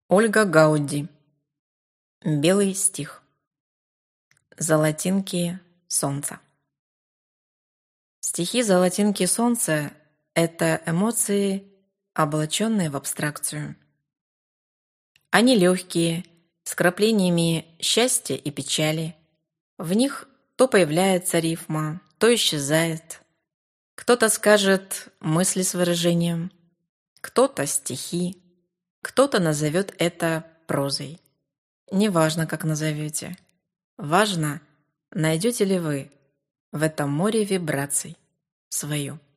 Ольга Гауди. Белый стих. Золотинки солнца. Стихи «Золотинки солнца» — это эмоции, облаченные в абстракцию. Они легкие, с краплениями счастья и печали. В них то появляется рифма, то исчезает. Кто-то скажет мысли с выражением, кто-то стихи, кто-то назовет это прозой. Неважно, как назовете. Важно, найдете ли вы в этом море вибраций свою.